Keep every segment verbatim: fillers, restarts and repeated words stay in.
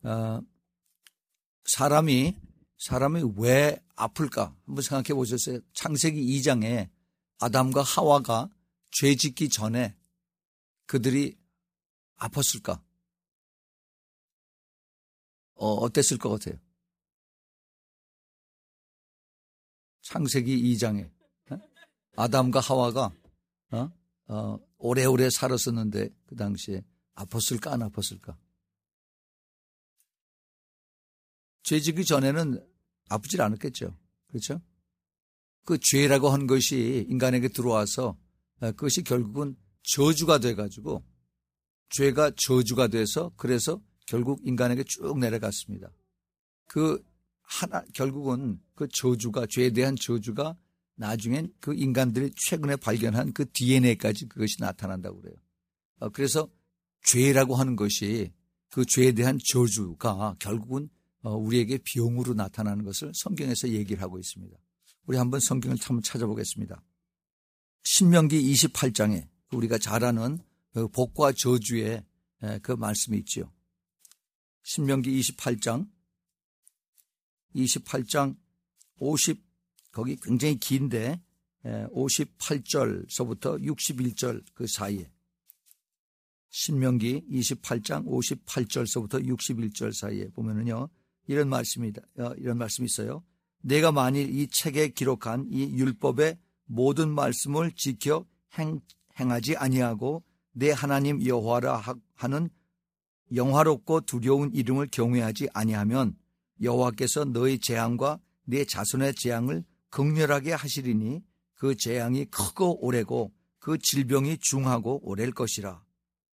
어, 사람이 사람이 왜 아플까? 한번 생각해 보셨어요? 창세기 이 장에 아담과 하와가 죄 짓기 전에 그들이 아팠을까? 어, 어땠을 것 같아요? 창세기 이 장에 어? 아담과 하와가 어? 어, 오래오래 살았었는데 그 당시에 아팠을까 안 아팠을까? 죄 짓기 전에는 아프질 않았겠죠. 그렇죠? 그 죄라고 한 것이 인간에게 들어와서 그것이 결국은 저주가 돼가지고 죄가 저주가 돼서 그래서 결국 인간에게 쭉 내려갔습니다. 그 하나 결국은 그 저주가 죄에 대한 저주가 나중엔 그 인간들이 최근에 발견한 그 디엔에이까지 그것이 나타난다고 그래요. 그래서 죄라고 하는 것이 그 죄에 대한 저주가 결국은 우리에게 병으로 나타나는 것을 성경에서 얘기를 하고 있습니다. 우리 한번 성경을 한번 찾아보겠습니다. 신명기 이십팔 장에 우리가 잘 아는 복과 저주의 그 말씀이 있죠. 신명기 이십팔 장 이십팔 장 오십 거기 굉장히 긴데 오십팔 절서부터 육십일 절 그 사이에 신명기 이십팔 장 오십팔 절서부터 육십일 절 사이에 보면은요 이런 말씀이다. 이런 말씀이 있어요. 내가 만일 이 책에 기록한 이 율법의 모든 말씀을 지켜 행, 행하지 아니하고 내 하나님 여호와라 하는 영화롭고 두려운 이름을 경외하지 아니하면 여호와께서 너의 재앙과 내 자손의 재앙을 극렬하게 하시리니 그 재앙이 크고 오래고 그 질병이 중하고 오래일 것이라.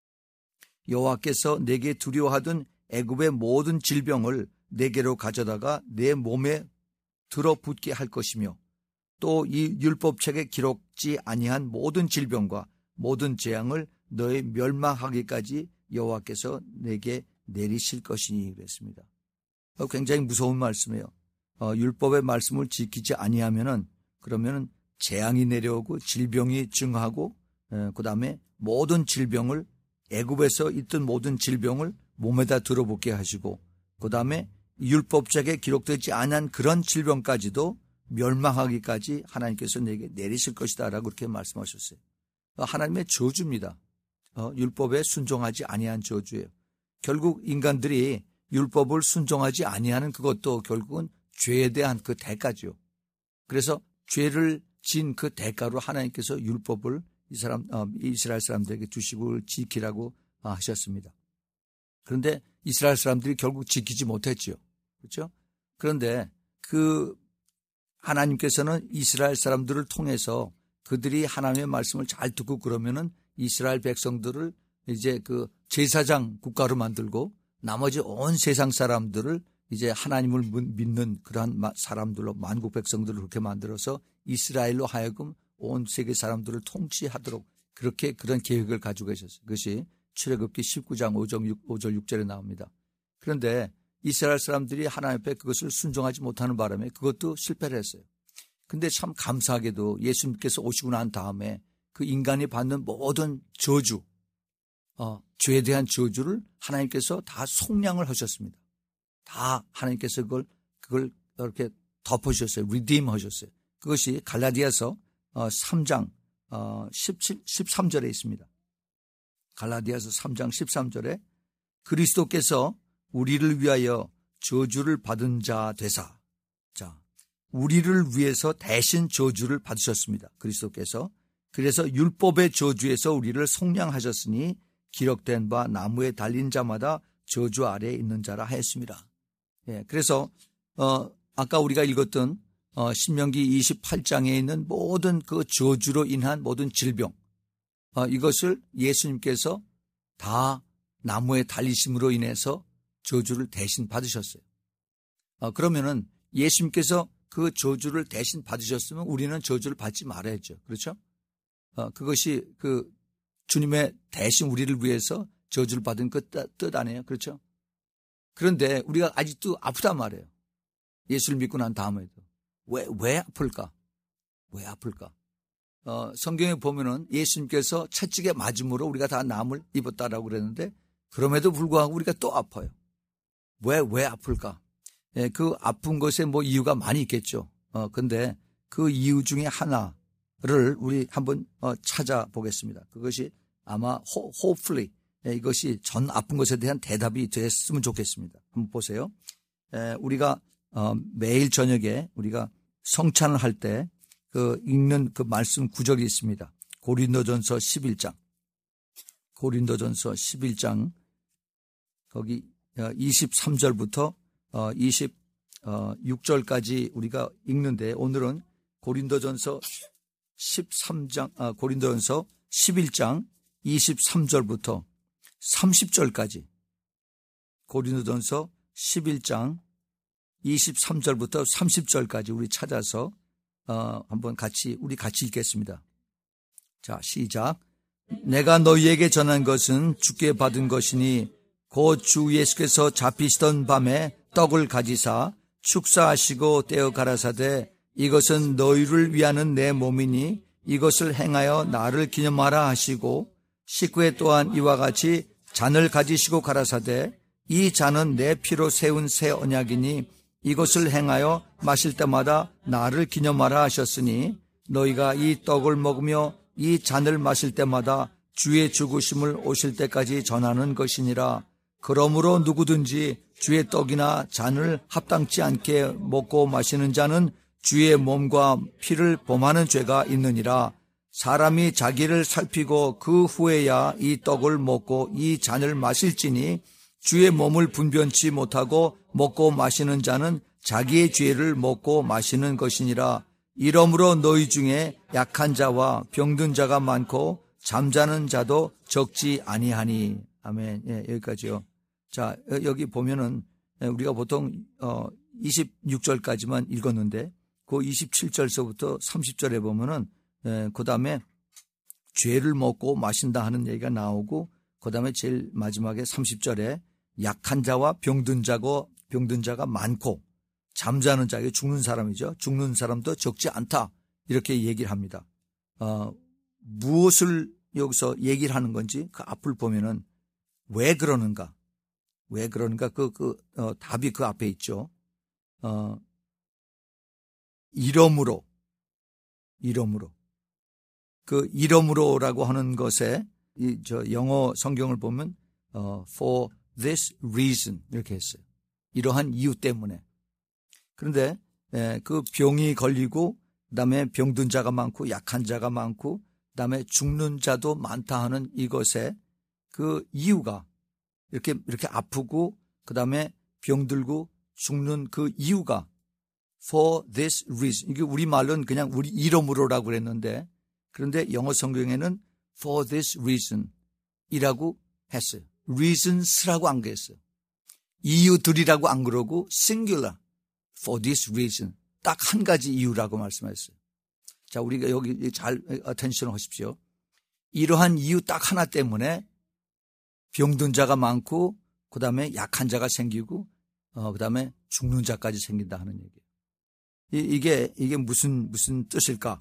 여호와께서 내게 두려워하던 애굽의 모든 질병을 내게로 가져다가 내 몸에 들어붙게 할 것이며 또 이 율법책에 기록지 아니한 모든 질병과 모든 재앙을 너의 멸망하기까지 여호와께서 내게 내리실 것이니 그랬습니다. 굉장히 무서운 말씀이에요. 어, 율법의 말씀을 지키지 아니하면은 그러면은 재앙이 내려오고 질병이 증하고 그 다음에 모든 질병을 애굽에서 있던 모든 질병을 몸에다 들어붙게 하시고 그 다음에 율법책에 기록되지 않은 그런 질병까지도 멸망하기까지 하나님께서 내게 내리실 것이다 라고 그렇게 말씀하셨어요. 하나님의 저주입니다. 어, 율법에 순종하지 아니한 저주예요. 결국 인간들이 율법을 순종하지 아니하는 그것도 결국은 죄에 대한 그 대가죠. 그래서 죄를 진 그 대가로 하나님께서 율법을 이 사람, 어, 이스라엘 사람들에게 주시고 지키라고 하셨습니다. 그런데 이스라엘 사람들이 결국 지키지 못했죠. 그렇죠? 그런데 그 하나님께서는 이스라엘 사람들을 통해서 그들이 하나님의 말씀을 잘 듣고 그러면은 이스라엘 백성들을 이제 그 제사장 국가로 만들고 나머지 온 세상 사람들을 이제 하나님을 믿는 그러한 사람들로 만국 백성들을 그렇게 만들어서 이스라엘로 하여금 온 세계 사람들을 통치하도록 그렇게 그런 계획을 가지고 계셨어요. 그것이 출애굽기 십구 장 오 절 육 절에 나옵니다. 그런데 이스라엘 사람들이 하나님 앞에 그것을 순종하지 못하는 바람에 그것도 실패를 했어요. 근데 참 감사하게도 예수님께서 오시고 난 다음에 그 인간이 받는 모든 저주, 어, 죄에 대한 저주를 하나님께서 다 속량을 하셨습니다. 다 하나님께서 그걸, 그걸 이렇게 덮어주셨어요. 리딤 하셨어요. 그것이 갈라디아서 삼 장 십칠, 십삼 절에 있습니다. 갈라디아서 삼 장 십삼 절에 그리스도께서 우리를 위하여 저주를 받은 자 되사. 자, 우리를 위해서 대신 저주를 받으셨습니다. 그리스도께서. 그래서 율법의 저주에서 우리를 속량하셨으니 기록된 바 나무에 달린 자마다 저주 아래에 있는 자라 하였습니다. 예, 그래서 어, 아까 우리가 읽었던 어, 신명기 이십팔 장에 있는 모든 그 저주로 인한 모든 질병, 어, 이것을 예수님께서 다 나무에 달리심으로 인해서 저주를 대신 받으셨어요. 어, 그러면은 예수님께서 그 저주를 대신 받으셨으면 우리는 저주를 받지 말아야죠. 그렇죠? 어, 그것이 그 주님의 대신 우리를 위해서 저주를 받은 그 뜻 아니에요. 그렇죠? 그런데 우리가 아직도 아프단 말이에요. 예수를 믿고 난 다음에도. 왜, 왜 아플까? 왜 아플까? 어, 성경에 보면은 예수님께서 채찍에 맞음으로 우리가 다 남을 입었다라고 그랬는데 그럼에도 불구하고 우리가 또 아파요. 왜, 왜 아플까? 예, 그 아픈 것에 뭐 이유가 많이 있겠죠. 어, 근데 그 이유 중에 하나를 우리 한번 어, 찾아보겠습니다. 그것이 아마 호, hopefully 예, 이것이 전 아픈 것에 대한 대답이 됐으면 좋겠습니다. 한번 보세요. 예, 우리가 어, 매일 저녁에 우리가 성찬을 할 때 그 읽는 그 말씀 구절이 있습니다. 고린도전서 십일 장. 고린도전서 십일 장 거기 이십삼 절부터 이십육 절까지 우리가 읽는데 오늘은 고린도전서 십삼 장 아, 고린도전서 십일 장 이십삼 절부터 삼십 절까지 고린도전서 십일 장 이십삼 절부터 삼십 절까지 우리 찾아서 어, 한번 같이 우리 같이 읽겠습니다. 자, 시작. 내가 너희에게 전한 것은 주께 받은 것이니 곧 주 예수께서 잡히시던 밤에 떡을 가지사 축사하시고 떼어 가라사대 이것은 너희를 위하는 내 몸이니 이것을 행하여 나를 기념하라 하시고 식후에 또한 이와 같이 잔을 가지시고 가라사대 이 잔은 내 피로 세운 새 언약이니 이것을 행하여 마실 때마다 나를 기념하라 하셨으니 너희가 이 떡을 먹으며 이 잔을 마실 때마다 주의 죽으심을 오실 때까지 전하는 것이니라. 그러므로 누구든지 주의 떡이나 잔을 합당치 않게 먹고 마시는 자는 주의 몸과 피를 범하는 죄가 있느니라. 사람이 자기를 살피고 그 후에야 이 떡을 먹고 이 잔을 마실지니 주의 몸을 분변치 못하고 먹고 마시는 자는 자기의 죄를 먹고 마시는 것이니라. 이러므로 너희 중에 약한 자와 병든 자가 많고 잠자는 자도 적지 아니하니. 아멘. 예, 여기까지요. 자, 여기 보면은 우리가 보통 어 이십육 절까지만 읽었는데 그 이십칠 절서부터 삼십 절에 보면은 그 다음에 죄를 먹고 마신다 하는 얘기가 나오고 그 다음에 제일 마지막에 삼십 절에 약한 자와 병든 자고 병든 자가 많고 잠자는 자, 죽는 사람이죠. 죽는 사람도 적지 않다. 이렇게 얘기를 합니다. 어, 무엇을 여기서 얘기를 하는 건지 그 앞을 보면은 왜 그러는가? 왜 그러는가? 그, 그, 어, 답이 그 앞에 있죠. 어, 이러므로, 이러므로. 그 이러므로라고 하는 것에 이, 저, 영어 성경을 보면, 어, for this reason. 이렇게 했어요. 이러한 이유 때문에. 그런데 에, 그 병이 걸리고 그다음에 병든 자가 많고 약한 자가 많고 그다음에 죽는 자도 많다 하는 이것에 그 이유가 이렇게 이렇게 아프고 그다음에 병들고 죽는 그 이유가 for this reason. 이게 우리말로는 그냥 우리 이름으로라고 그랬는데 그런데 영어 성경에는 for this reason 이라고 했어요. reasons라고 안 그랬어요. 이유들이라고 안 그러고 singular. For this reason. 딱 한 가지 이유라고 말씀하셨어요. 자, 우리가 여기 잘 attention 하십시오. 이러한 이유 딱 하나 때문에 병든 자가 많고 그 다음에 약한 자가 생기고 어, 그 다음에 죽는 자까지 생긴다 하는 얘기예요. 이, 이게 이게 무슨 무슨 뜻일까?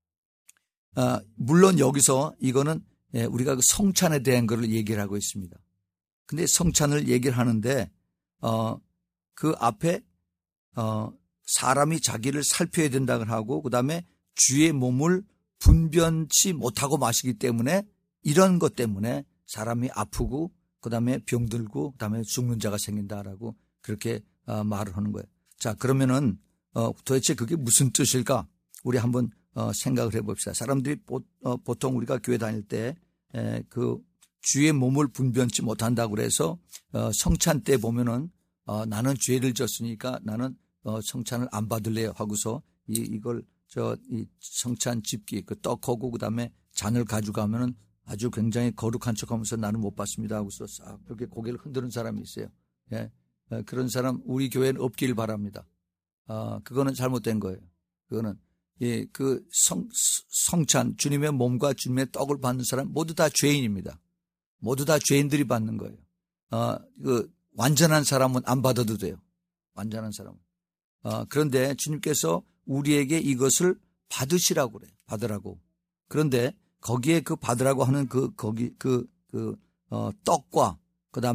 어, 물론 여기서 이거는 예, 우리가 그 성찬에 대한 것을 얘기를 하고 있습니다. 근데 성찬을 얘기를 하는데 어, 그 앞에 어, 사람이 자기를 살펴야 된다고 하고 그 다음에 주의 몸을 분변치 못하고 마시기 때문에 이런 것 때문에 사람이 아프고 그 다음에 병들고 그 다음에 죽는 자가 생긴다라고 그렇게 어, 말을 하는 거예요. 자, 그러면은 어, 도대체 그게 무슨 뜻일까? 우리 한번 어, 생각을 해봅시다. 사람들이 보, 어, 보통 우리가 교회 다닐 때 그 주의 몸을 분변치 못한다고 그래서 어, 성찬 때 보면은 어, 나는 죄를 졌으니까 나는 어, 성찬을 안 받을래요 하고서 이, 이걸 저 이 성찬 집기 그 떡하고 그다음에 잔을 가져가면은 아주 굉장히 거룩한 척하면서 나는 못 받습니다 하고서 싹 이렇게 고개를 흔드는 사람이 있어요. 예, 어, 그런 사람 우리 교회는 없길 바랍니다. 어, 그거는 잘못된 거예요. 그거는 예, 그 성, 성찬 주님의 몸과 주님의 떡을 받는 사람 모두 다 죄인입니다. 모두 다 죄인들이 받는 거예요. 어, 그 완전한 사람은 안 받아도 돼요. 완전한 사람은. 어, 그런데 주님께서 우리에게 이것을 받으시라고 그래요. 받으라고. 그런데 거기에 그 받으라고 하는 그, 거기, 그, 그, 어, 떡과 그 다음에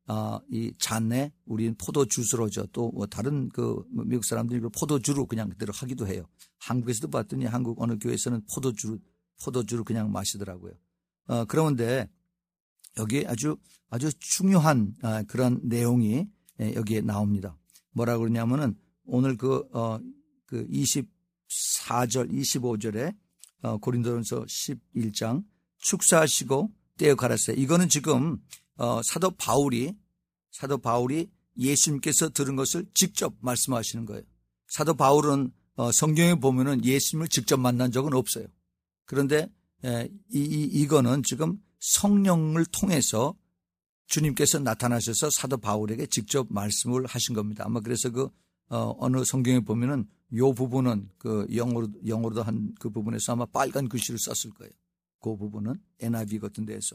아, 이 잔에 우리는 포도주스로죠. 또 뭐 다른 그 미국 사람들이 포도주로 그냥 그대로 하기도 해요. 한국에서도 봤더니 한국 어느 교회에서는 포도주로 포도주로 그냥 마시더라고요. 어, 그런데 여기에 아주 아주 중요한 아, 그런 내용이 예, 여기에 나옵니다. 뭐라고 그러냐면은 오늘 그, 어, 그 이십사 절, 이십오 절에 어, 고린도전서 십일 장 축사하시고 떼어 가라사대. 이거는 지금 어, 사도 바울이 사도 바울이 예수님께서 들은 것을 직접 말씀하시는 거예요. 사도 바울은 어, 성경에 보면은 예수님을 직접 만난 적은 없어요. 그런데 에, 이, 이, 이거는 지금 성령을 통해서 주님께서 나타나셔서 사도 바울에게 직접 말씀을 하신 겁니다. 아마 그래서 그 어, 어느 성경에 보면은 요 부분은 그 영어로 영어로도 한 그 부분에서 아마 빨간 글씨를 썼을 거예요. 그 부분은 엔 아이 브이 같은 데에서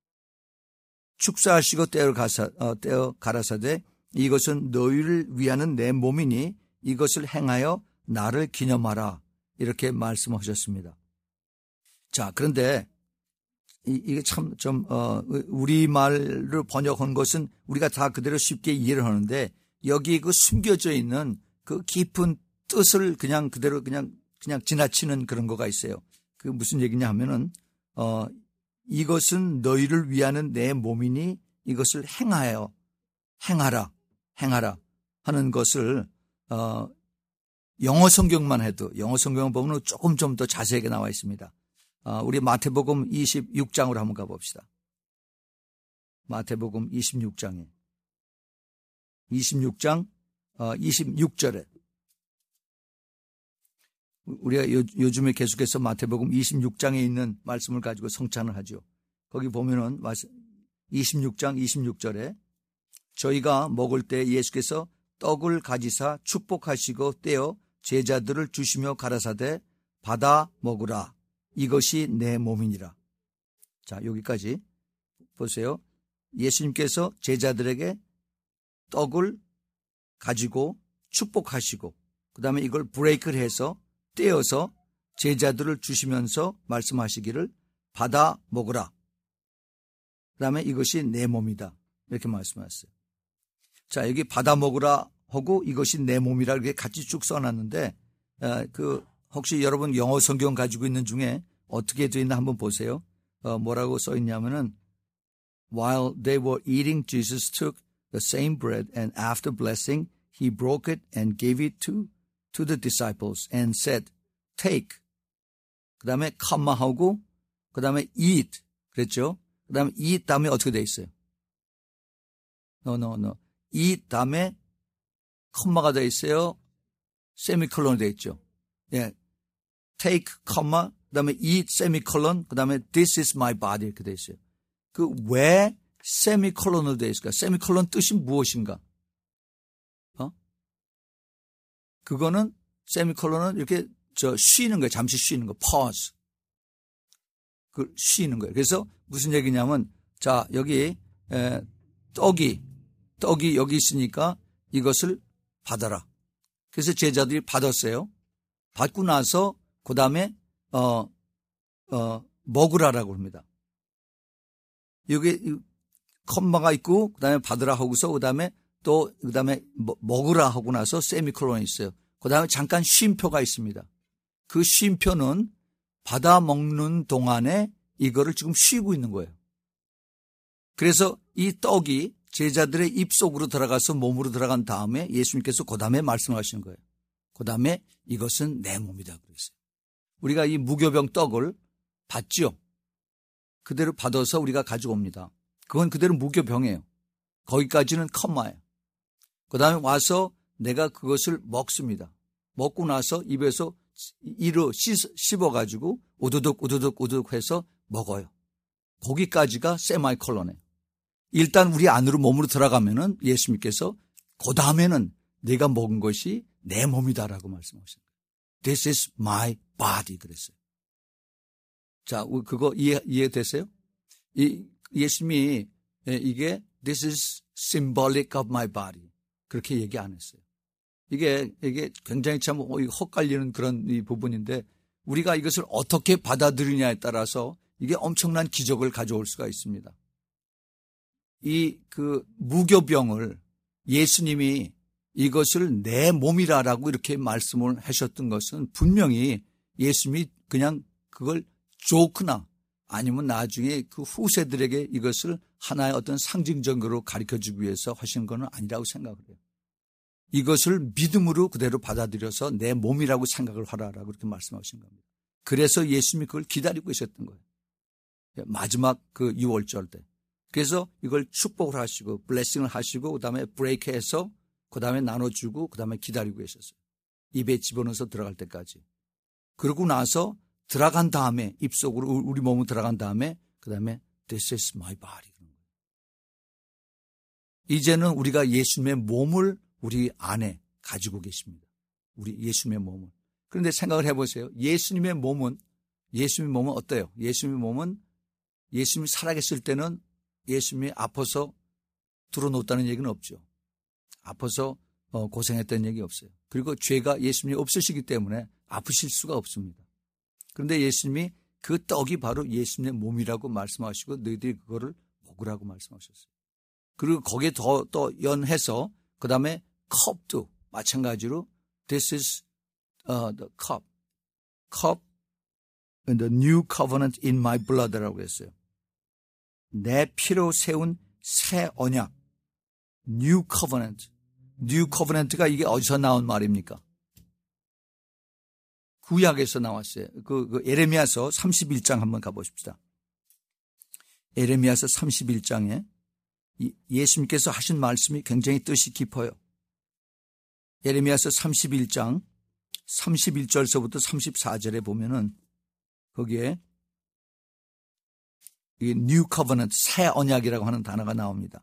축사하시고 떼어 가사 어, 떼어 가라사대 이것은 너희를 위하는 내 몸이니 이것을 행하여 나를 기념하라 이렇게 말씀하셨습니다. 자, 그런데 이, 이게 참 좀 어, 우리말로 번역한 것은 우리가 다 그대로 쉽게 이해를 하는데 여기 그 숨겨져 있는 그 깊은 뜻을 그냥 그대로 그냥 그냥 지나치는 그런 거가 있어요. 그 무슨 얘기냐 하면은 어 이것은 너희를 위하는 내 몸이니 이것을 행하여 행하라 행하라 하는 것을 어 영어 성경만 해도 영어 성경 보면 조금 좀 더 자세하게 나와 있습니다. 어, 우리 마태복음 이십육 장으로 한번 가봅시다. 마태복음 이십육 장에 이십육 장 어, 이십육 절에 우리가 요, 요즘에 계속해서 마태복음 이십육 장에 있는 말씀을 가지고 성찬을 하죠. 거기 보면은 이십육 장 이십육 절에 저희가 먹을 때 예수께서 떡을 가지사 축복하시고 떼어 제자들을 주시며 가라사대 받아 먹으라 이것이 내 몸이니라. 자, 여기까지 보세요. 예수님께서 제자들에게 떡을 가지고 축복하시고 그 다음에 이걸 브레이크를 해서 떼어서 제자들을 주시면서 말씀하시기를 받아 먹으라. 그 다음에 이것이 내 몸이다. 이렇게 말씀하셨어요. 자, 여기 받아 먹으라 하고 이것이 내 몸이라 이렇게 같이 쭉 써놨는데 그 혹시 여러분 영어 성경 가지고 있는 중에 어떻게 되어 있나 한번 보세요. 어, 뭐라고 써 있냐면은 While they were eating, Jesus took the same bread and after blessing, he broke it and gave it to to the disciples and said, take. 그 다음에 컴마하고 그 다음에 eat. 그랬죠? 그 다음에 eat 다음에 어떻게 돼 있어요? No, no, no. eat 다음에 컴마가 돼 있어요. 세미콜론이 돼 있죠. 예. take, 컴마, 그 다음에 eat, 세미콜론, 그 다음에 this is my body 이렇게 돼 있어요. 그 왜 세미콜론으로 돼 있을까? 세미콜론 뜻이 무엇인가? 어? 그거는 세미콜론은 이렇게 저 쉬는 거예요. 잠시 쉬는 거. pause. 그 쉬는 거예요. 그래서 무슨 얘기냐면 자, 여기 에, 떡이 떡이 여기 있으니까 이것을 받아라. 그래서 제자들이 받았어요. 받고 나서 그 다음에 어, 어, 먹으라라고 합니다. 여기 컴마가 있고 그 다음에 받으라 하고서 그 다음에 또 그 다음에 먹으라 하고 나서 세미콜론이 있어요. 그 다음에 잠깐 쉼표가 있습니다. 그 쉼표는 받아 먹는 동안에 이거를 지금 쉬고 있는 거예요. 그래서 이 떡이 제자들의 입속으로 들어가서 몸으로 들어간 다음에 예수님께서 그 다음에 말씀하시는 거예요. 그 다음에 이것은 내 몸이다 그랬어요. 우리가 이 무교병 떡을 받죠. 그대로 받아서 우리가 가져옵니다. 그건 그대로 무교병이에요. 거기까지는 컴마예요. 그 다음에 와서 내가 그것을 먹습니다. 먹고 나서 입에서 이로 씹어가지고 우두둑 우두둑 우두둑 해서 먹어요. 거기까지가 세마이콜론이에요. 일단 우리 안으로 몸으로 들어가면은 예수님께서 그 다음에는 내가 먹은 것이 내 몸이다라고 말씀하셨어요. This is my body 그랬어요. 자, 그거 이해, 이해되세요? 이, 예수님이 이게 This is symbolic of my body 그렇게 얘기 안 했어요. 이게, 이게 굉장히 참 헛갈리는 그런 이 부분인데 우리가 이것을 어떻게 받아들이냐에 따라서 이게 엄청난 기적을 가져올 수가 있습니다. 이 그 무교병을 예수님이 이것을 내 몸이라라고 이렇게 말씀을 하셨던 것은 분명히 예수님이 그냥 그걸 조크나 아니면 나중에 그 후세들에게 이것을 하나의 어떤 상징적으로 가르쳐주기 위해서 하신 건 아니라고 생각을 해요. 이것을 믿음으로 그대로 받아들여서 내 몸이라고 생각을 하라라고 그렇게 말씀하신 겁니다. 그래서 예수님이 그걸 기다리고 있었던 거예요. 마지막 그 유월절 때. 그래서 이걸 축복을 하시고 블레싱을 하시고 그다음에 브레이크해서 그다음에 나눠주고 그다음에 기다리고 계셨어요. 입에 집어넣어서 들어갈 때까지. 그러고 나서 들어간 다음에 입속으로 우리 몸으로 들어간 다음에 그다음에 This is my body. 이제는 우리가 예수님의 몸을 우리 안에 가지고 계십니다. 우리 예수님의 몸은. 그런데 생각을 해보세요. 예수님의 몸은 예수님의 몸은 어때요? 예수님의 몸은 예수님이 살아계실 때는 예수님이 아파서 들어놓았다는 얘기는 없죠. 아파서 고생했다는 얘기 없어요. 그리고 죄가 예수님이 없으시기 때문에 아프실 수가 없습니다. 그런데 예수님이 그 떡이 바로 예수님의 몸이라고 말씀하시고 너희들이 그거를 먹으라고 말씀하셨어요. 그리고 거기에 더 또 연해서 그 다음에 컵도 마찬가지로 This is uh, the cup, cup and the new covenant in my blood라고 했어요. 내 피로 세운 새 언약, new covenant. new covenant가 이게 어디서 나온 말입니까? 구약에서 나왔어요. 그, 그 에레미야서 삼십일 장 한번 가보십시다. 에레미야서 삼십일 장에 예수님께서 하신 말씀이 굉장히 뜻이 깊어요. 에레미야서 삼십일 장 삼십일 절서부터 삼십사 절에 보면은 거기에 이 New Covenant, 새 언약이라고 하는 단어가 나옵니다.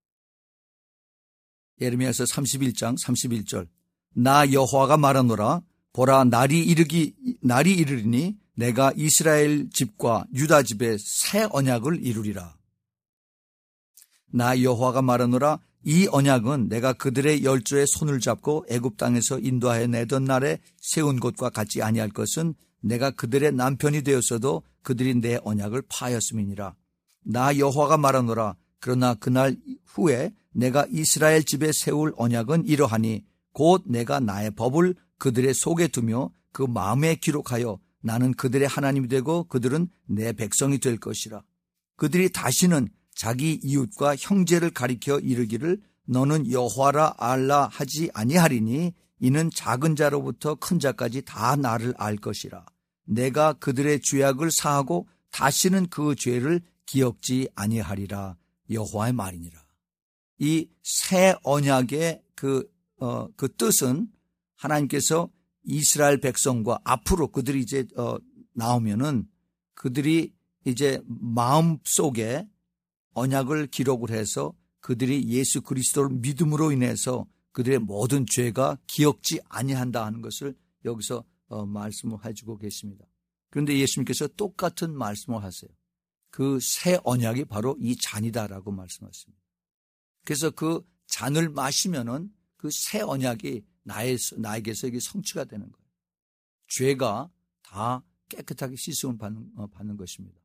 예레미야서 삼십일 장 삼십일 절. 나 여호와가 말하노라. 보라, 날이 이르기 날이 이르리니 내가 이스라엘 집과 유다 집에 새 언약을 이루리라. 나 여호와가 말하노라. 이 언약은 내가 그들의 열조의 손을 잡고 애굽 땅에서 인도하여 내던 날에 세운 것과 같지 아니할 것은 내가 그들의 남편이 되었어도 그들이 내 언약을 파하였음이니라. 나 여호와가 말하노라. 그러나 그날 후에 내가 이스라엘 집에 세울 언약은 이러하니 곧 내가 나의 법을 그들의 속에 두며 그 마음에 기록하여 나는 그들의 하나님이 되고 그들은 내 백성이 될 것이라. 그들이 다시는 자기 이웃과 형제를 가리켜 이르기를 너는 여호와라 알라 하지 아니하리니 이는 작은 자로부터 큰 자까지 다 나를 알 것이라. 내가 그들의 죄악을 사하고 다시는 그 죄를 기억지 아니하리라. 여호와의 말이니라. 이 새 언약의 그, 어, 그 뜻은 하나님께서 이스라엘 백성과 앞으로 그들이 이제 어, 나오면은 그들이 이제 마음 속에 언약을 기록을 해서 그들이 예수 그리스도를 믿음으로 인해서 그들의 모든 죄가 기억지 아니한다 하는 것을 여기서 어, 말씀을 해주고 계십니다. 그런데 예수님께서 똑같은 말씀을 하세요. 그 새 언약이 바로 이 잔이다라고 말씀하십니다. 그래서 그 잔을 마시면은 그 새 언약이 나의, 나에게서 이게 성취가 되는 거예요. 죄가 다 깨끗하게 씻음을 받는, 어, 받는 것입니다.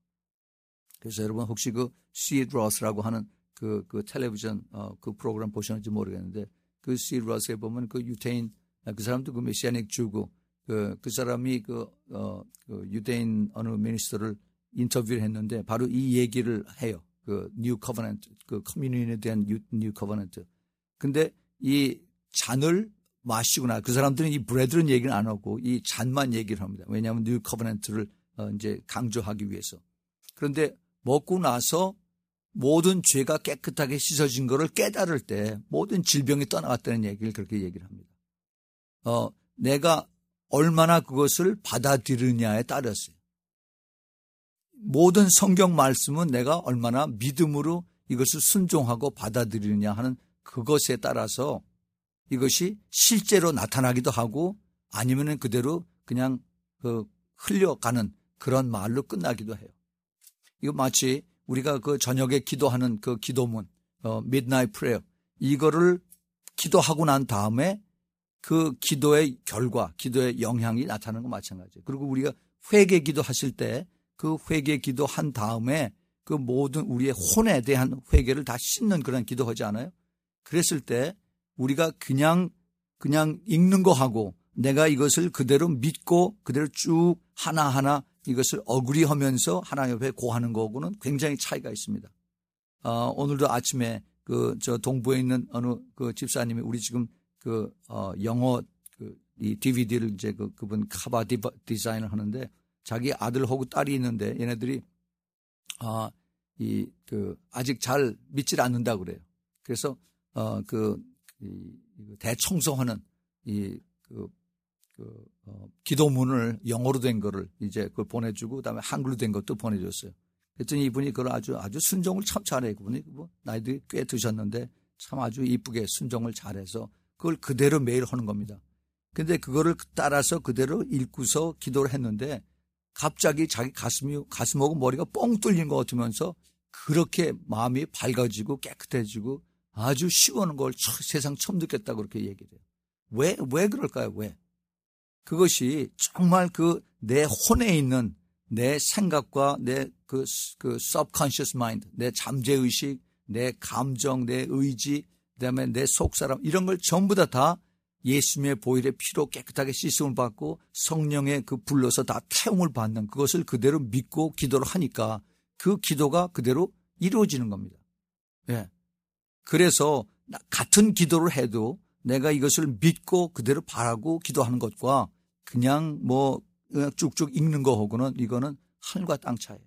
그래서 여러분 혹시 그 스윗 로스라고 하는 그, 그 텔레비전 어, 그 프로그램 보셨는지 모르겠는데 그 스윗 로스에 보면 그 유대인 그 사람도 그 메시아닉 주고 그, 그 사람이 그, 어, 그 유대인 어느 미니스터를 인터뷰를 했는데 바로 이 얘기를 해요. 그 뉴 커버넌트, 그 커뮤니티에 대한 뉴 커버넌트. 근데 이 잔을 마시구나. 그 사람들은 이 브레드는 얘기는 안 하고 이 잔만 얘기를 합니다. 왜냐하면 뉴 커버넌트를 어, 이제 강조하기 위해서. 그런데 먹고 나서 모든 죄가 깨끗하게 씻어진 것을 깨달을 때 모든 질병이 떠나갔다는 얘기를 그렇게 얘기를 합니다. 어, 내가 얼마나 그것을 받아들이느냐에 따랐어요. 모든 성경 말씀은 내가 얼마나 믿음으로 이것을 순종하고 받아들이느냐 하는 그것에 따라서 이것이 실제로 나타나기도 하고 아니면은 그대로 그냥 그 흘려가는 그런 말로 끝나기도 해요. 이거 마치 우리가 그 저녁에 기도하는 그 기도문, 어, Midnight Prayer, 이거를 기도하고 난 다음에 그 기도의 결과, 기도의 영향이 나타나는 거 마찬가지예요. 그리고 우리가 회개 기도 하실 때 그 회개 기도 한 다음에 그 그 모든 우리의 혼에 대한 회개를 다 씻는 그런 기도하지 않아요? 그랬을 때 우리가 그냥 그냥 읽는 거 하고 내가 이것을 그대로 믿고 그대로 쭉 하나하나 이것을 어그리하면서 하나님 앞에 고하는 거하고는 굉장히 차이가 있습니다. 어, 오늘도 아침에 그 저 동부에 있는 어느 그 집사님이 우리 지금 그 어, 영어 그 이 디비디를 이제 그 그분 카바 디자인을 하는데 자기 아들하고 딸이 있는데 얘네들이 아, 이 그 아직 잘 믿질 않는다 그래요. 그래서 어, 그 이, 대청소하는 이 그 그 어, 기도문을 영어로 된 거를 이제 그걸 보내주고 그다음에 한글로 된 것도 보내줬어요. 그랬더니 이분이 그걸 아주 아주 순종을 참 잘해요. 그분이 뭐 나이도 꽤 드셨는데 참 아주 이쁘게 순종을 잘해서 그걸 그대로 매일 하는 겁니다. 근데 그거를 따라서 그대로 읽고서 기도를 했는데 갑자기 자기 가슴이 가슴하고 머리가 뻥 뚫린 것 같으면서 그렇게 마음이 밝아지고 깨끗해지고 아주 시원한 걸 세상 처음 듣겠다고 그렇게 얘기를 해요. 왜, 왜 그럴까요? 왜? 그것이 정말 그 내 혼에 있는 내 생각과 내 그, 그 subconscious mind, 내 잠재의식, 내 감정, 내 의지, 그 다음에 내 속사람, 이런 걸 전부 다 다 예수님의 보혈의 피로 깨끗하게 씻음을 받고 성령의 그 불러서 다 태움을 받는 그것을 그대로 믿고 기도를 하니까 그 기도가 그대로 이루어지는 겁니다. 예. 그래서 같은 기도를 해도 내가 이것을 믿고 그대로 바라고 기도하는 것과 그냥 뭐 쭉쭉 읽는 거하고는 이거는 하늘과 땅 차이예요.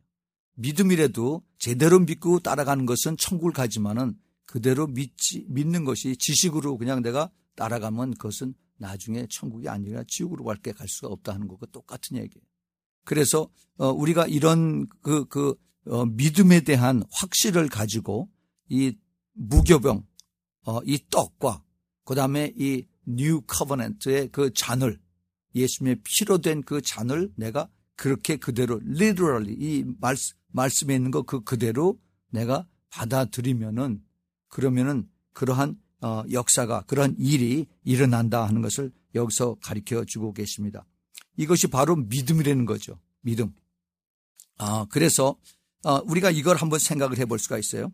믿음이라도 제대로 믿고 따라가는 것은 천국을 가지만은 그대로 믿지, 믿는 것이 지식으로 그냥 내가 따라가면 그것은 나중에 천국이 아니라 지옥으로 갈게 갈 수가 없다 하는 것과 똑같은 얘기예요. 그래서 우리가 이런 그, 그 믿음에 대한 확실을 가지고 이 무교병, 이 떡과 그 다음에 이 뉴 커버넌트의 그 잔을 예수님의 피로 된 그 잔을 내가 그렇게 그대로 literally 이 말씀, 말씀에 있는 거 그 그대로 내가 받아들이면은 그러면은 그러한 어, 역사가 그런 일이 일어난다 하는 것을 여기서 가르쳐 주고 계십니다. 이것이 바로 믿음이라는 거죠. 믿음. 아, 그래서 어, 우리가 이걸 한번 생각을 해볼 수가 있어요.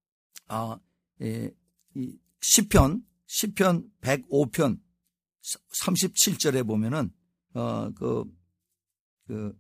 아, 예, 이 시편 시편 백오 편 삼십칠 절에 보면은 어, 그, 그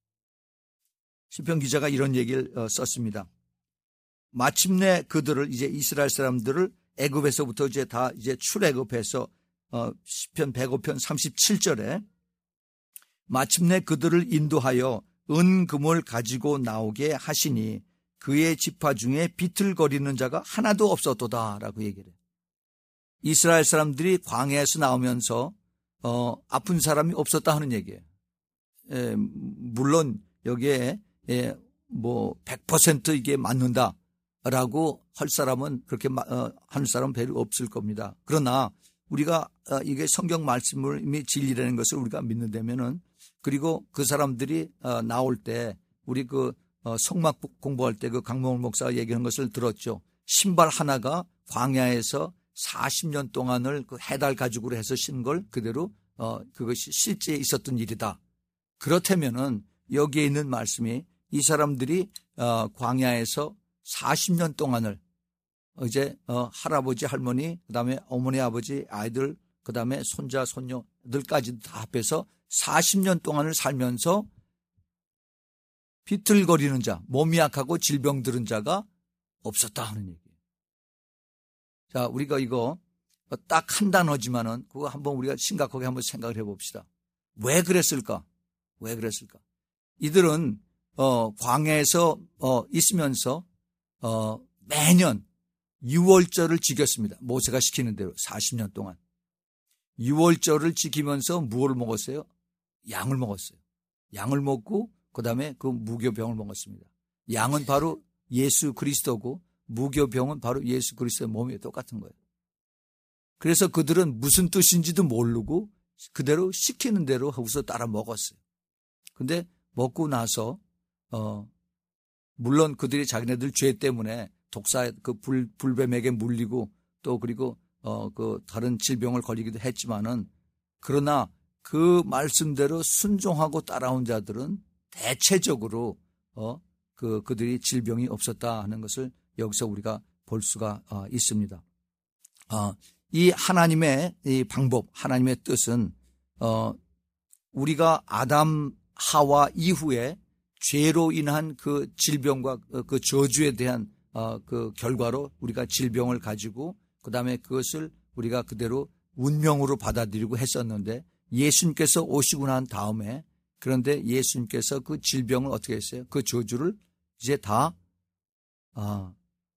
시편 기자가 이런 얘기를 어, 썼습니다. 마침내 그들을 이제 이스라엘 사람들을 애굽에서부터 이제 다 이제 출애굽해서 어, 시편 백오 편 삼십칠 절에 마침내 그들을 인도하여 은금을 가지고 나오게 하시니 그의 지파 중에 비틀거리는 자가 하나도 없었도다라고 얘기를 해요. 이스라엘 사람들이 광야에서 나오면서 어, 아픈 사람이 없었다 하는 얘기예요. 에, 물론 여기에 에, 뭐 백 퍼센트 이게 맞는다라고 할 사람은 그렇게 어, 하는 사람은 별로 없을 겁니다. 그러나 우리가 어, 이게 성경 말씀을 이미 진리라는 것을 우리가 믿는다면은 그리고 그 사람들이 어, 나올 때 우리 그 어, 성막 공부할 때 그 강명훈 목사가 얘기하는 것을 들었죠. 신발 하나가 광야에서 사십 년 동안을 그 해달 가죽으로 해서 신 걸 그대로 어, 그것이 실제 있었던 일이다. 그렇다면은 여기에 있는 말씀이 이 사람들이 어, 광야에서 사십 년 동안을 이제 어, 할아버지 할머니 그다음에 어머니 아버지 아이들 그다음에 손자 손녀들까지 다 합해서 사십 년 동안을 살면서 비틀거리는 자, 몸이 약하고 질병 들은 자가 없었다 하는 얘기예요. 자, 우리가 이거 딱 한 단어지만은 그거 한번 우리가 심각하게 한번 생각을 해봅시다. 왜 그랬을까? 왜 그랬을까? 이들은 어, 광야에서 어, 있으면서 어, 매년 유월절을 지켰습니다. 모세가 시키는 대로 사십 년 동안. 유월절을 지키면서 무엇을 먹었어요? 양을 먹었어요. 양을 먹고 그 다음에 그 무교병을 먹었습니다. 양은 바로 예수 그리스도고 무교병은 바로 예수 그리스도의 몸이 똑같은 거예요. 그래서 그들은 무슨 뜻인지도 모르고 그대로 시키는 대로 하고서 따라 먹었어요. 근데 먹고 나서 어 물론 그들이 자기네들 죄 때문에 독사 그 불, 불뱀에게 물리고 또 그리고 어 그 다른 질병을 걸리기도 했지만은 그러나 그 말씀대로 순종하고 따라온 자들은 대체적으로 어 그 그들이 질병이 없었다 하는 것을 여기서 우리가 볼 수가 어, 있습니다. 어, 이 하나님의 이 방법, 하나님의 뜻은 어, 우리가 아담 하와 이후에 죄로 인한 그 질병과 그 저주에 대한 어, 그 결과로 우리가 질병을 가지고 그다음에 그것을 우리가 그대로 운명으로 받아들이고 했었는데 예수님께서 오시고 난 다음에 그런데 예수님께서 그 질병을 어떻게 했어요? 그 저주를 이제 다 아,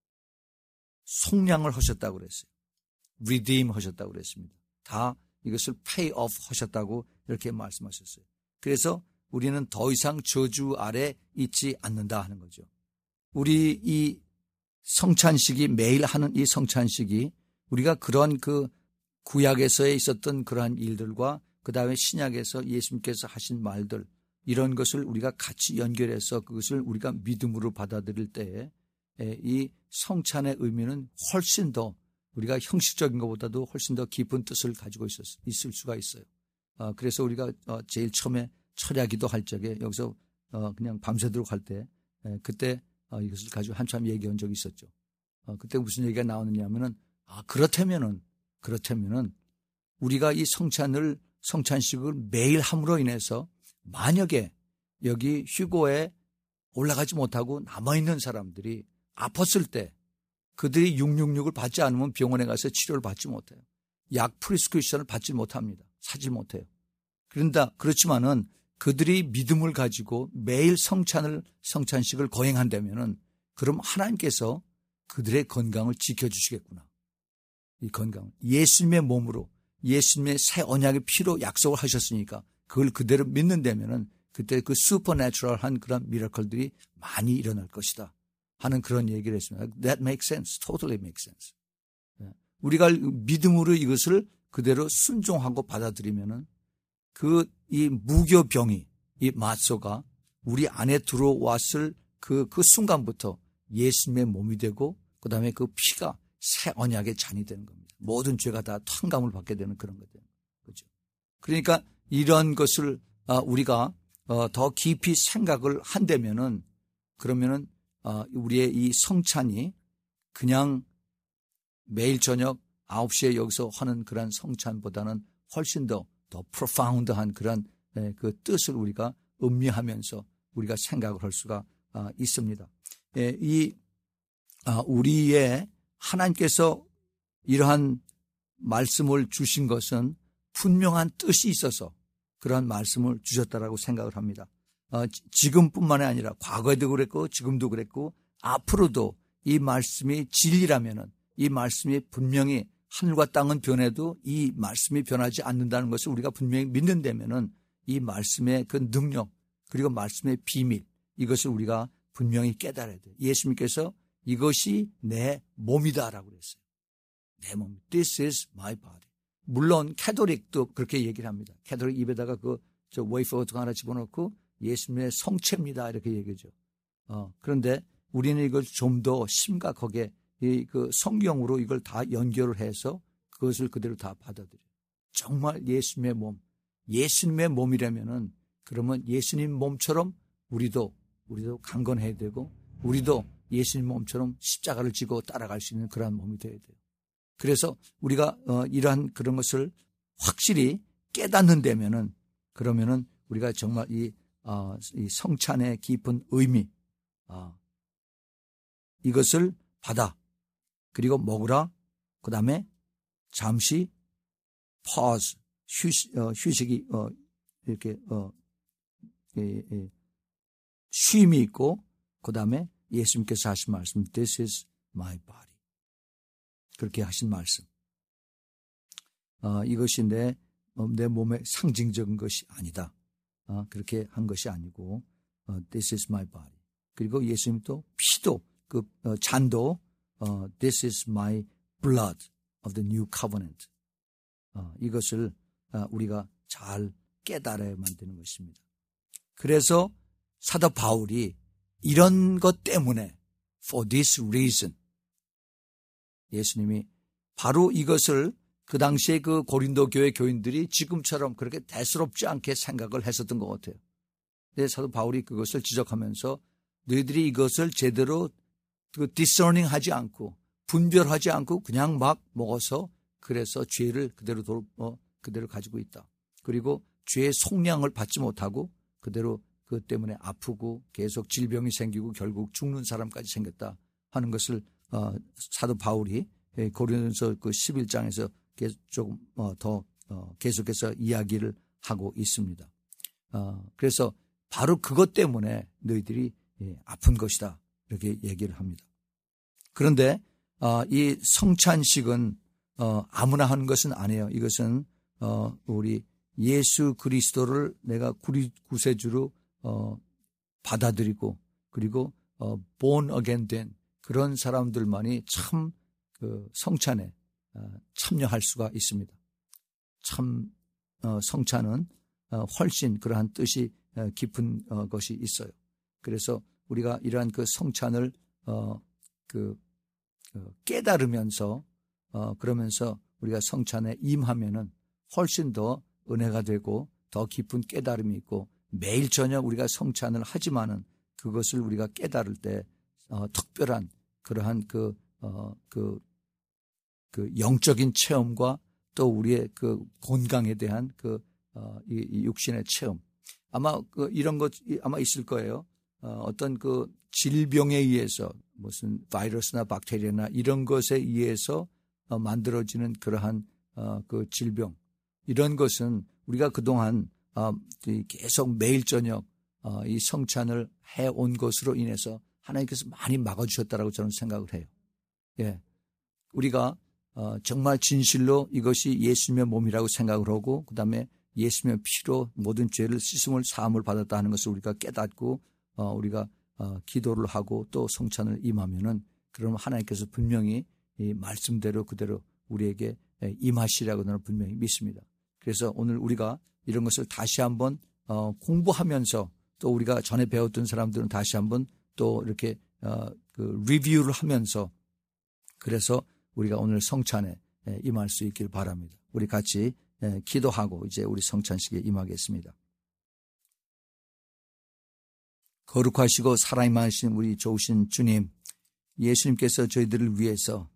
속량을 하셨다고 그랬어요. redeem 하셨다고 그랬습니다. 다 이것을 pay off 하셨다고 이렇게 말씀하셨어요. 그래서 우리는 더 이상 저주 아래 있지 않는다 하는 거죠. 우리 이 성찬식이 매일 하는 이 성찬식이 우리가 그런 그 구약에서 있었던 그러한 일들과 그 다음에 신약에서 예수님께서 하신 말들 이런 것을 우리가 같이 연결해서 그것을 우리가 믿음으로 받아들일 때에 이 성찬의 의미는 훨씬 더 우리가 형식적인 것보다도 훨씬 더 깊은 뜻을 가지고 있었, 있을 수가 있어요. 어, 그래서 우리가 어, 제일 처음에 철야기도 할 적에 여기서 어, 그냥 밤새도록 할 때 그때 어, 이것을 가지고 한참 얘기한 적이 있었죠. 어, 그때 무슨 얘기가 나오느냐 하면은 아 그렇다면은 그렇다면은 우리가 이 성찬을 성찬식을 매일 함으로 인해서 만약에 여기 휴고에 올라가지 못하고 남아있는 사람들이 아팠을 때 그들이 육육육을 받지 않으면 병원에 가서 치료를 받지 못해요. 약 프리스크리션을 받지 못합니다. 사지 못해요. 그런다 그렇지만은 그들이 믿음을 가지고 매일 성찬을 성찬식을 거행한다면은 그럼 하나님께서 그들의 건강을 지켜주시겠구나. 이 건강 예수님의 몸으로 예수님의 새 언약의 피로 약속을 하셨으니까 그걸 그대로 믿는다면은 그때 그 슈퍼내추럴한 그런 미라클들이 많이 일어날 것이다 하는 그런 얘기를 했습니다. That makes sense. Totally makes sense. 우리가 믿음으로 이것을 그대로 순종하고 받아들이면은 그 이 무교병이 이 마소가 우리 안에 들어왔을 그, 그 순간부터 예수님의 몸이 되고 그 다음에 그 피가 새 언약의 잔이 되는 겁니다. 모든 죄가 다 탕감을 받게 되는 그런 거죠. 그렇죠. 그러니까 이런 것을 우리가 더 깊이 생각을 한다면은 그러면은 우리의 이 성찬이 그냥 매일 저녁 아홉 시에 여기서 하는 그런 성찬보다는 훨씬 더 더 profound한 그런 그 뜻을 우리가 음미하면서 우리가 생각을 할 수가 있습니다. 이 우리의 하나님께서 이러한 말씀을 주신 것은 분명한 뜻이 있어서 그러한 말씀을 주셨다라고 생각을 합니다. 지금뿐만이 아니라 과거에도 그랬고 지금도 그랬고 앞으로도 이 말씀이 진리라면은 이 말씀이 분명히 하늘과 땅은 변해도 이 말씀이 변하지 않는다는 것을 우리가 분명히 믿는다면은 이 말씀의 그 능력 그리고 말씀의 비밀 이것을 우리가 분명히 깨달아야 돼요. 예수님께서 이것이 내 몸이다라고 그랬어요. 내 몸. This is my body. 물론 캐톨릭도 그렇게 얘기를 합니다. 캐톨릭 입에다가 그 저 웨이퍼 같은 거 하나 집어넣고 예수님의 성체입니다 이렇게 얘기하죠. 어, 그런데 우리는 이걸 좀 더 심각하게 이 그 성경으로 이걸 다 연결을 해서 그것을 그대로 다 받아들여요. 정말 예수님의 몸, 예수님의 몸이라면은 그러면 예수님 몸처럼 우리도 우리도 강건해야 되고 우리도 예수님 몸처럼 십자가를 지고 따라갈 수 있는 그러한 몸이 되어야 돼요. 그래서 우리가 어, 이러한 그런 것을 확실히 깨닫는다면은 그러면은 우리가 정말 이, 어, 이 성찬의 깊은 의미 어, 이것을 받아 그리고 먹으라 그 다음에 잠시 pause 휴식, 어, 휴식이 어, 이렇게 어, 예, 예, 쉼이 있고 그 다음에 예수님께서 하신 말씀 This is my body 그렇게 하신 말씀 어, 이것이 내, 내 몸의 상징적인 것이 아니다. 어, 그렇게 한 것이 아니고 어, This is my body 그리고 예수님도 피도 그 어, 잔도 어, This is my blood of the new covenant 어, 이것을 어, 우리가 잘 깨달아야만 되는 것입니다. 그래서 사도 바울이 이런 것 때문에 for this reason 예수님이 바로 이것을 그 당시에 그 고린도 교회 교인들이 지금처럼 그렇게 대수롭지 않게 생각을 했었던 것 같아요. 근데 사도 바울이 그것을 지적하면서 너희들이 이것을 제대로 그 discerning 하지 않고 분별하지 않고 그냥 막 먹어서 그래서 죄를 그대로 도, 어, 그대로 가지고 있다. 그리고 죄의 속량을 받지 못하고 그대로 그것 때문에 아프고 계속 질병이 생기고 결국 죽는 사람까지 생겼다 하는 것을 어, 사도 바울이 고린도서 그 십일 장에서 계속 조금 어, 더 어, 계속해서 이야기를 하고 있습니다. 어, 그래서 바로 그것 때문에 너희들이 예, 아픈 것이다 이렇게 얘기를 합니다. 그런데 어, 이 성찬식은 어, 아무나 하는 것은 아니에요. 이것은 어, 우리 예수 그리스도를 내가 구세주로 어, 받아들이고 그리고 어, born again 된 그런 사람들만이 참 그 성찬에 어, 참여할 수가 있습니다. 참 어, 성찬은 어, 훨씬 그러한 뜻이 어, 깊은 어, 것이 있어요. 그래서 우리가 이러한 그 성찬을 어, 그, 그 깨달으면서 어, 그러면서 우리가 성찬에 임하면은 훨씬 더 은혜가 되고 더 깊은 깨달음이 있고 매일 저녁 우리가 성찬을 하지만은 그것을 우리가 깨달을 때 어, 특별한 그러한 그, 어, 그, 그 영적인 체험과 또 우리의 그 건강에 대한 그, 어, 이, 이 육신의 체험. 아마 그 이런 것 아마 있을 거예요. 어, 어떤 그 질병에 의해서 무슨 바이러스나 박테리아나 이런 것에 의해서 어, 만들어지는 그러한 어, 그 질병. 이런 것은 우리가 그동안 어, 계속 매일 저녁 어, 이 성찬을 해온 것으로 인해서 하나님께서 많이 막아주셨다라고 저는 생각을 해요. 예, 우리가 어, 정말 진실로 이것이 예수님의 몸이라고 생각을 하고 그 다음에 예수님의 피로 모든 죄를 씻음을 사함을 받았다 하는 것을 우리가 깨닫고 어, 우리가 어, 기도를 하고 또 성찬을 임하면은 그러면 하나님께서 분명히 이 말씀대로 그대로 우리에게 임하시라고 저는 분명히 믿습니다. 그래서 오늘 우리가 이런 것을 다시 한번 어, 공부하면서 또 우리가 전에 배웠던 사람들은 다시 한번 또 이렇게 어, 그 리뷰를 하면서 그래서 우리가 오늘 성찬에 임할 수 있길 바랍니다. 우리 같이 기도하고 이제 우리 성찬식에 임하겠습니다. 거룩하시고 살아임하신 우리 좋으신 주님, 예수님께서 저희들을 위해서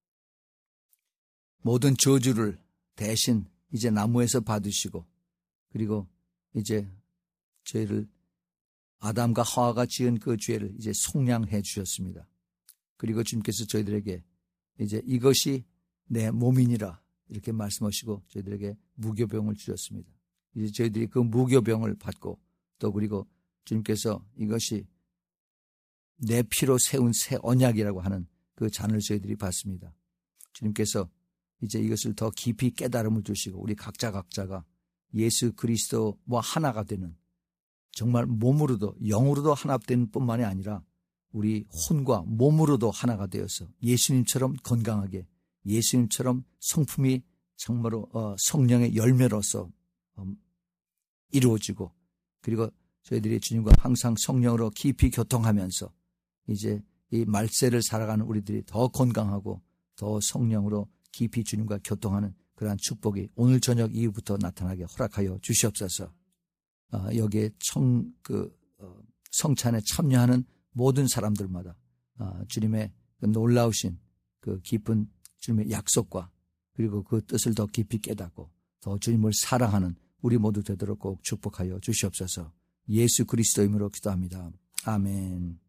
모든 저주를 대신 이제 나무에서 받으시고 그리고 이제 저희를 아담과 하와가 지은 그 죄를 이제 속량해 주셨습니다. 그리고 주님께서 저희들에게 이제 이것이 내 몸이니라 이렇게 말씀하시고 저희들에게 무교병을 주셨습니다. 이제 저희들이 그 무교병을 받고 또 그리고 주님께서 이것이 내 피로 세운 새 언약이라고 하는 그 잔을 저희들이 받습니다. 주님께서 이제 이것을 더 깊이 깨달음을 주시고 우리 각자 각자가 예수 그리스도와 하나가 되는 정말 몸으로도 영으로도 하나된 뿐만이 아니라 우리 혼과 몸으로도 하나가 되어서 예수님처럼 건강하게 예수님처럼 성품이 정말로 성령의 열매로서 이루어지고 그리고 저희들이 주님과 항상 성령으로 깊이 교통하면서 이제 이 말세를 살아가는 우리들이 더 건강하고 더 성령으로 깊이 주님과 교통하는 그러한 축복이 오늘 저녁 이후부터 나타나게 허락하여 주시옵소서. 여기에 청, 그, 성찬에 참여하는 모든 사람들마다 주님의 그 놀라우신 그 깊은 주님의 약속과 그리고 그 뜻을 더 깊이 깨닫고 더 주님을 사랑하는 우리 모두 되도록 꼭 축복하여 주시옵소서. 예수 그리스도 이름으로 기도합니다. 아멘.